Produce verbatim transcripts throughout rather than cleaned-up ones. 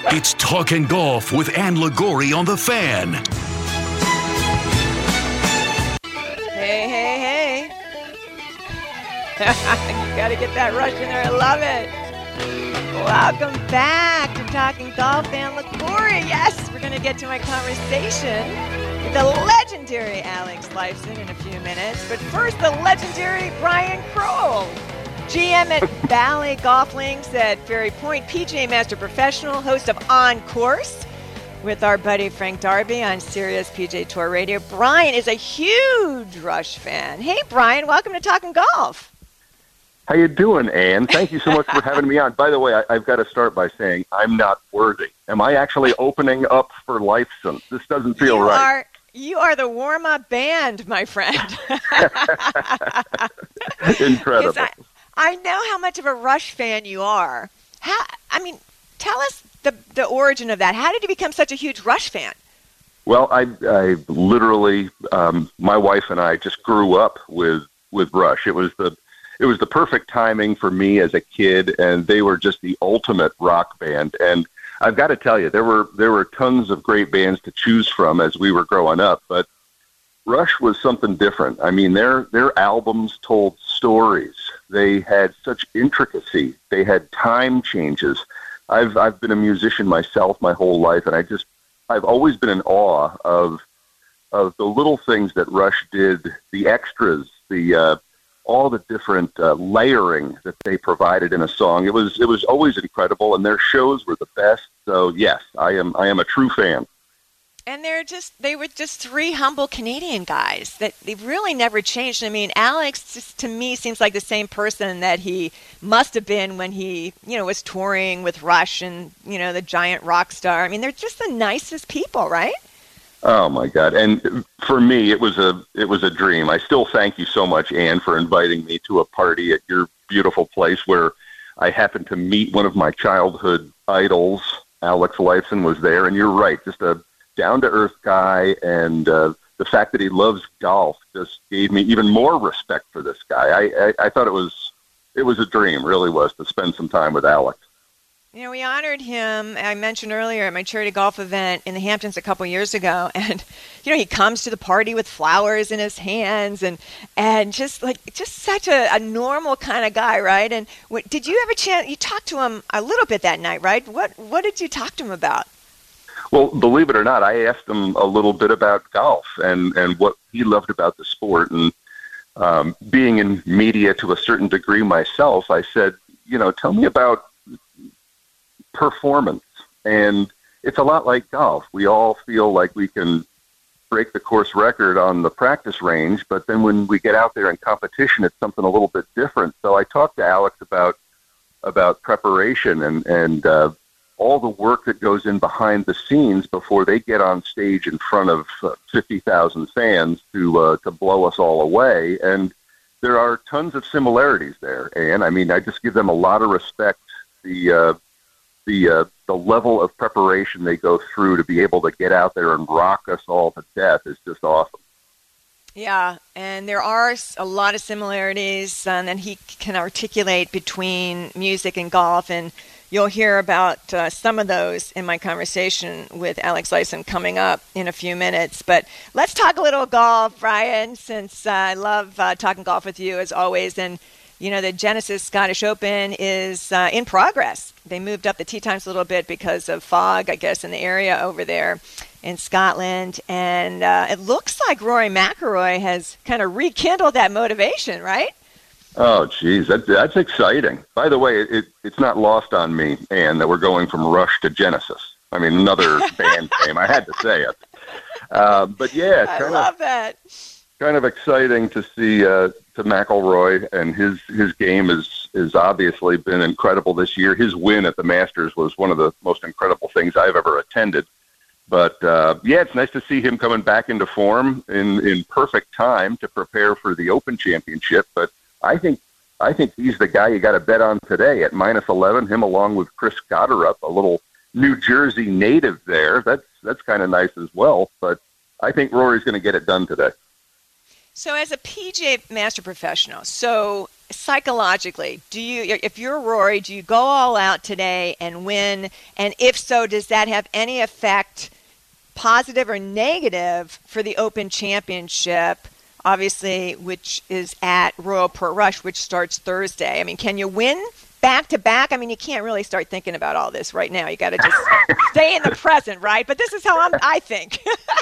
It's Talking Golf with Ann Liguori on The Fan. Hey, hey, hey. You got to get that rush in there. I love it. Welcome back to Talking Golf, Ann Liguori. Yes, we're going to get to my conversation with the legendary Alex Lifeson in a few minutes. But first, the legendary Brian Kroll, G M at Bally Golf Links at Ferry Point, P G A Master Professional, host of On Course with our buddy Frank Darby on Sirius P G A Tour Radio. Brian is a huge Rush fan. Hey, Brian, welcome to Talking Golf. How you doing, Ann? Thank you so much for having me on. By the way, I, I've got to start by saying I'm not worthy. Am I actually opening up for Lifeson? This doesn't feel you right. Are, you are the warm-up band, my friend. Incredible. I, I know how much of a Rush fan you are. How? I mean, tell us the the origin of that. How did you become such a huge Rush fan? Well, I, I literally, um, my wife and I just grew up with with Rush. It was the It was the perfect timing for me as a kid, and they were just the ultimate rock band. And I've got to tell you, there were there were tons of great bands to choose from as we were growing up, but Rush was something different. I mean, their their albums told stories. They had such intricacy. They had time changes. I've I've been a musician myself my whole life, and I just I've always been in awe of of the little things that Rush did, the extras, the uh, all the different uh, layering that they provided in a song. It was it was always incredible, and their shows were the best. So yes, I am I am a true fan. And they're just they were just three humble Canadian guys that they really never changed. I mean, Alex just to me seems like the same person that he must have been when he, you know, was touring with Rush and, you know, the giant rock star. I mean, they're just the nicest people, right? Oh my God! And for me, it was a it was a dream. I still thank you so much, Ann, for inviting me to a party at your beautiful place where I happened to meet one of my childhood idols. Alex Lifeson was there, and you're right, just a down to earth guy, and uh, the fact that he loves golf just gave me even more respect for this guy. I, I I thought it was it was a dream, really was, to spend some time with Alex. You know, we honored him, I mentioned earlier, at my charity golf event in the Hamptons a couple years ago. And, you know, he comes to the party with flowers in his hands and and just like, just such a, a normal kind of guy, right? And what, did you have a chance, you talked to him a little bit that night, right? What What did you talk to him about? Well, believe it or not, I asked him a little bit about golf and, and what he loved about the sport. And um, being in media to a certain degree myself, I said, you know, tell me about performance. And it's a lot like golf. We all feel like we can break the course record on the practice range, but then when we get out there in competition, it's something a little bit different. So I talked to Alex about about preparation and and uh, all the work that goes in behind the scenes before they get on stage in front of uh, fifty thousand fans to uh, to blow us all away. And there are tons of similarities there. And I mean, I just give them a lot of respect. The uh, the uh, the level of preparation they go through to be able to get out there and rock us all to death is just awesome. Yeah, and there are a lot of similarities um, that he can articulate between music and golf, and you'll hear about uh, some of those in my conversation with Alex Lifeson coming up in a few minutes. But let's talk a little golf, Brian, since uh, I love uh, talking golf with you as always. And you know, the Genesis Scottish Open is uh, in progress. They moved up the tee times a little bit because of fog, I guess, in the area over there in Scotland. And uh, it looks like Rory McIlroy has kind of rekindled that motivation, right? Oh, geez, that, that's exciting. By the way, it, it's not lost on me, Ann, that we're going from Rush to Genesis. I mean, another band name. I had to say it. Uh, but, yeah. I kind love of, that. Kind of exciting to see uh, to McIlroy, and his, his game is, is obviously been incredible this year. His win at the Masters was one of the most incredible things I've ever attended. But, uh, yeah, it's nice to see him coming back into form in, in perfect time to prepare for the Open Championship. But I think I think he's the guy you got to bet on today at minus eleven, him along with Chris Gotterup, a little New Jersey native there. That's, that's kind of nice as well. But I think Rory's going to get it done today. So as a P G A Master Professional, so psychologically, do you, if you're Rory, do you go all out today and win? And if so, does that have any effect, positive or negative, for the Open Championship, obviously, which is at Royal Port Rush, which starts Thursday? I mean, can you win back to back? I mean, you can't really start thinking about all this right now. You got to just stay in the present, right? But this is how I'm, I think.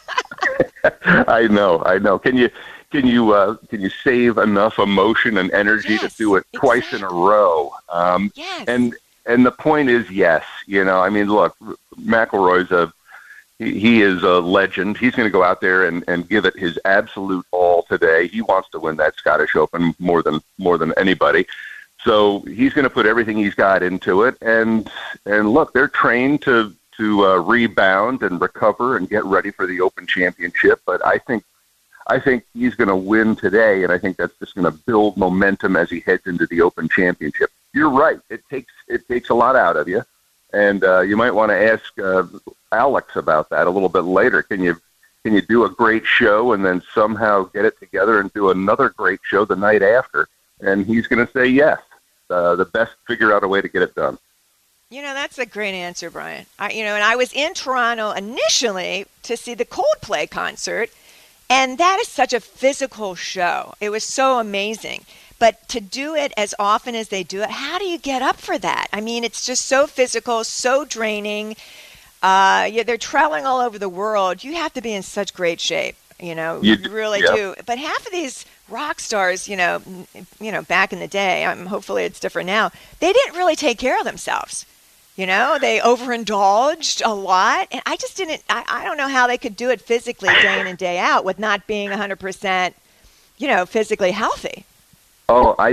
I know, I know. Can you can you uh, can you save enough emotion and energy yes, to do it twice exactly. in a row? Um, yes. And and the point is, yes. You know, I mean, look, McIlroy's a he, he is a legend. He's going to go out there and, and give it his absolute all today. He wants to win that Scottish Open more than more than anybody. So he's going to put everything he's got into it. And and look, they're trained to. to uh, rebound and recover and get ready for the Open Championship. But I think I think he's going to win today, and I think that's just going to build momentum as he heads into the Open Championship. You're right. It takes it takes a lot out of you, and uh, you might want to ask uh, Alex about that a little bit later. Can you can you do a great show and then somehow get it together and do another great show the night after? And he's going to say yes. Uh, the best figure out a way to get it done. You know, that's a great answer, Brian. I, you know, and I was in Toronto initially to see the Coldplay concert, and that is such a physical show. It was so amazing. But to do it as often as they do it, how do you get up for that? I mean, it's just so physical, so draining. Uh, yeah, they're traveling all over the world. You have to be in such great shape. You know, you, you really yeah. do. But half of these rock stars, you know, you know, back in the day, um, hopefully it's different now, they didn't really take care of themselves. You know, they overindulged a lot. And I just didn't, I, I don't know how they could do it physically day in and day out with not being one hundred percent, you know, physically healthy. Oh, I,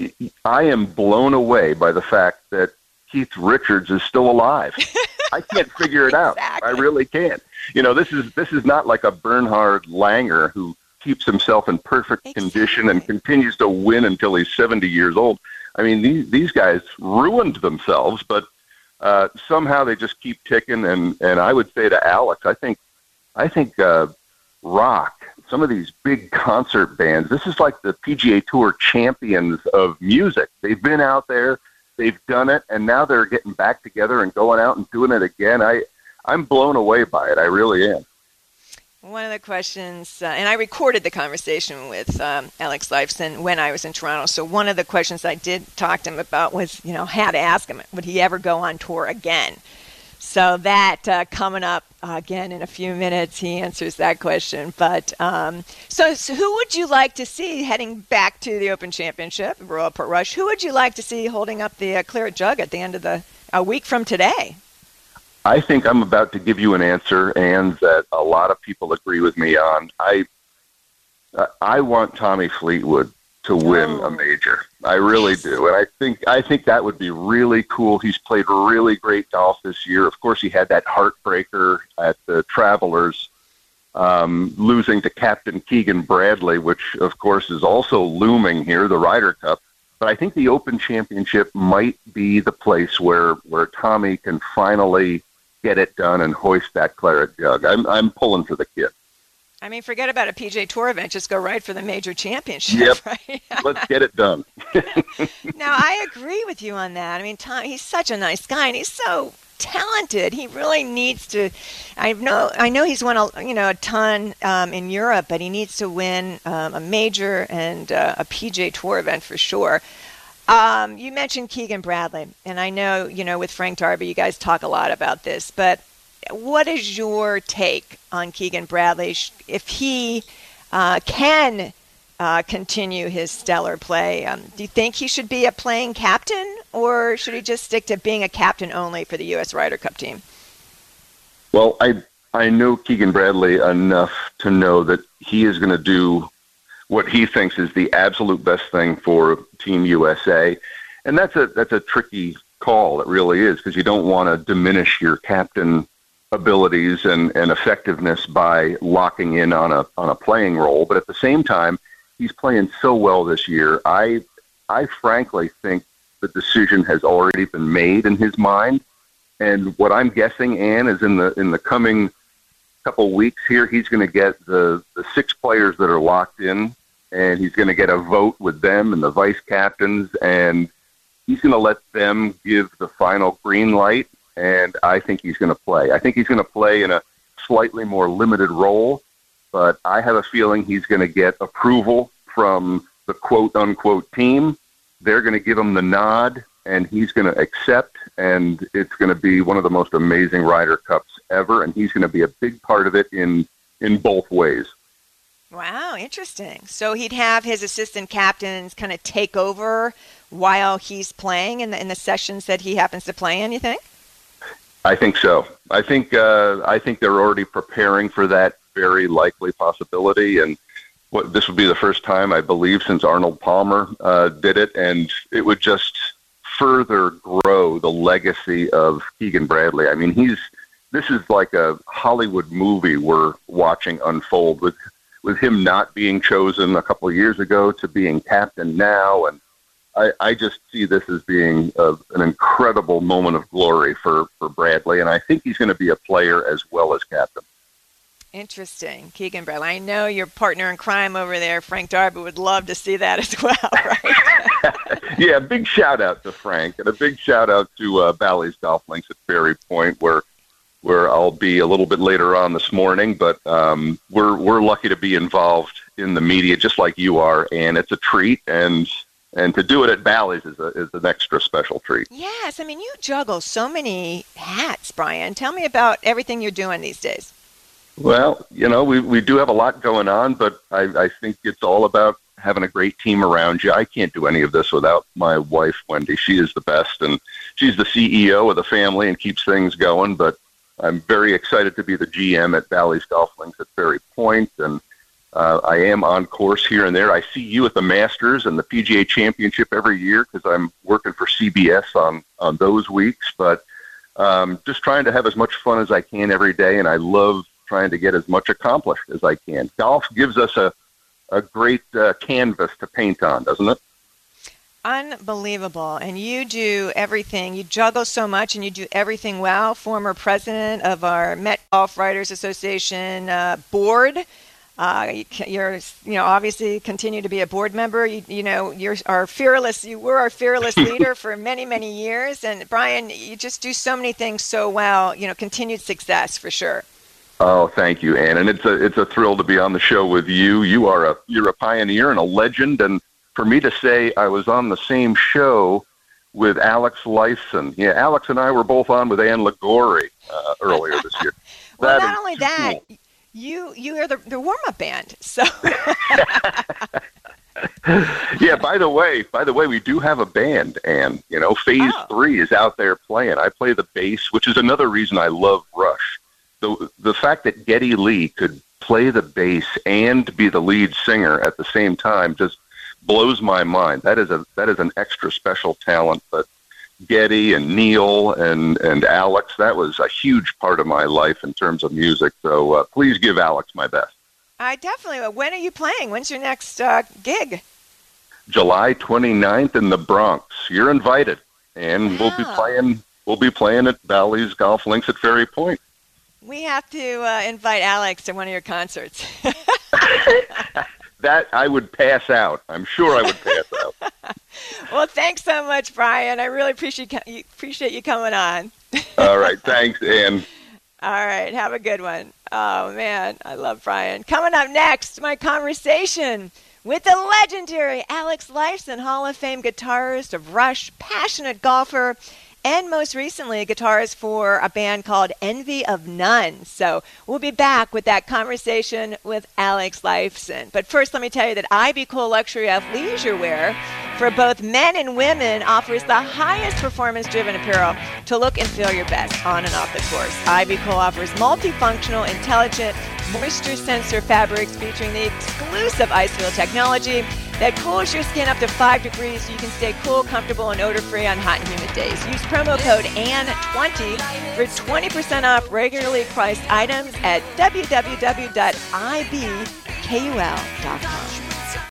I am blown away by the fact that Keith Richards is still alive. I can't figure it exactly. out. I really can't. You know, this is this is not like a Bernhard Langer who keeps himself in perfect exactly. condition and continues to win until he's seventy years old. I mean, these these guys ruined themselves, but uh, somehow they just keep ticking. And, and I would say to Alex, I think I think uh, rock, some of these big concert bands, this is like the P G A Tour champions of music. They've been out there, they've done it, and now they're getting back together and going out and doing it again. I, I'm blown away by it. I really am. One of the questions, uh, and I recorded the conversation with um, Alex Lifeson when I was in Toronto, so one of the questions I did talk to him about was, you know, had to ask him, would he ever go on tour again? So that uh, coming up uh, again in a few minutes, he answers that question. But um, so, so who would you like to see heading back to the Open Championship, Royal Port Rush? Who would you like to see holding up the uh, Claret Jug at the end of the a week from today? I think I'm about to give you an answer, and that a lot of people agree with me on. I I want Tommy Fleetwood to win oh. a major. I really yes. do, and I think I think that would be really cool. He's played really great golf this year. Of course, he had that heartbreaker at the Travelers, um, losing to Captain Keegan Bradley, which of course is also looming here, the Ryder Cup. But I think the Open Championship might be the place where where Tommy can finally get it done and hoist that Claret Jug. I'm I'm pulling for the kid. I mean, forget about a P G A Tour event. Just go right for the major championship, yep. right? Let's get it done. Now, I agree with you on that. I mean, Tom, he's such a nice guy, and he's so talented. He really needs to. I know. I know he's won a you know a ton um, in Europe, but he needs to win um, a major and uh, a P G A Tour event for sure. Um, you mentioned Keegan Bradley, and I know, you know, with Frank Darby, you guys talk a lot about this, but what is your take on Keegan Bradley? If he uh, can uh, continue his stellar play, um, do you think he should be a playing captain, or should he just stick to being a captain only for the U S Ryder Cup team? Well, I, I know Keegan Bradley enough to know that he is going to do what he thinks is the absolute best thing for Team U S A. And that's a that's a tricky call. It really is, because you don't want to diminish your captain abilities and, and effectiveness by locking in on a on a playing role. But at the same time, he's playing so well this year. I I frankly think the decision has already been made in his mind. And what I'm guessing, Ann, is in the in the coming couple weeks here, he's going to get the, the six players that are locked in and he's going to get a vote with them and the vice captains, and he's going to let them give the final green light, and I think he's going to play. I think he's going to play in a slightly more limited role, but I have a feeling he's going to get approval from the quote-unquote team. They're going to give him the nod, and he's going to accept, and it's going to be one of the most amazing Ryder Cups ever, and he's going to be a big part of it in, in both ways. Wow, interesting. So he'd have his assistant captains kind of take over while he's playing in the, in the sessions that he happens to play in, you think? I think so. I think uh, I think they're already preparing for that very likely possibility, and what this would be the first time, I believe, since Arnold Palmer uh, did it, and it would just further grow the legacy of Keegan Bradley. I mean, he's this is like a Hollywood movie we're watching unfold with with him not being chosen a couple of years ago to being captain now, and I, I just see this as being a, an incredible moment of glory for, for Bradley, and I think he's going to be a player as well as captain. Interesting. Keegan Bradley. I know your partner in crime over there, Frank Darby, would love to see that as well, right? Yeah, big shout-out to Frank, and a big shout-out to uh, Bally's Golf Links at Ferry Point, where where I'll be a little bit later on this morning, but um, we're we're lucky to be involved in the media just like you are, and it's a treat, and and to do it at Bally's is a, is an extra special treat. Yes, I mean, you juggle so many hats, Brian. Tell me about everything you're doing these days. Well, you know, we, we do have a lot going on, but I, I think it's all about having a great team around you. I can't do any of this without my wife, Wendy. She is the best, and she's the C E O of the family and keeps things going, but I'm very excited to be the G M at Bally's Golf Links at Ferry Point, and uh, I am on course here and there. I see you at the Masters and the P G A Championship every year because I'm working for C B S on, on those weeks, but um, just trying to have as much fun as I can every day, and I love trying to get as much accomplished as I can. Golf gives us a, a great uh, canvas to paint on, doesn't it? Unbelievable. And you do everything. You juggle so much and you do everything well. Former president of our Met Golf Writers Association uh, board. Uh, you, you're, you know, obviously continue to be a board member. You, you know, you're our fearless, you were our fearless leader for many, many years. And Brian, you just do so many things so well, you know, continued success for sure. Oh, thank you, Ann. And it's a, it's a thrill to be on the show with you. You are a, you're a pioneer and a legend. And for me to say I was on the same show with Alex Lifeson. Yeah, Alex and I were both on with Ann Liguori uh, earlier this year. Well, that not only that, cool. you you are the, the warm-up band. So yeah, by the way, by the way, we do have a band, Ann. You know, Phase oh. three is out there playing. I play the bass, which is another reason I love Rush. The the fact that Geddy Lee could play the bass and be the lead singer at the same time just blows my mind. That is a that is an extra special talent. But Geddy and Neil and and Alex, that was a huge part of my life in terms of music. So uh, please give Alex my best. I definitely will. When are you playing? When's your next uh, gig? July twenty-ninth in the Bronx. You're invited, and wow. we'll be playing. We'll be playing at Bally's Golf Links at Ferry Point. We have to uh, invite Alex to one of your concerts. That I would pass out. I'm sure I would pass out. Well, thanks so much, Brian. I really appreciate appreciate you coming on. All right. Thanks, Ann. All right. Have a good one. Oh, man. I love Brian. Coming up next, my conversation with the legendary Alex Lifeson, Hall of Fame guitarist of Rush, passionate golfer, and most recently a guitarist for a band called Envy of None. So we'll be back with that conversation with Alex Lifeson. But first, let me tell you that I B Cool Luxury Athleisure Wear for both men and women offers the highest performance-driven apparel to look and feel your best on and off the course. I B Cool offers multifunctional, intelligent, moisture sensor fabrics featuring the exclusive IceFeel technology that cools your skin up to five degrees so you can stay cool, comfortable, and odor-free on hot and humid days. Use promo code A N twenty for twenty percent off regularly priced items at w w w dot i b kul dot com.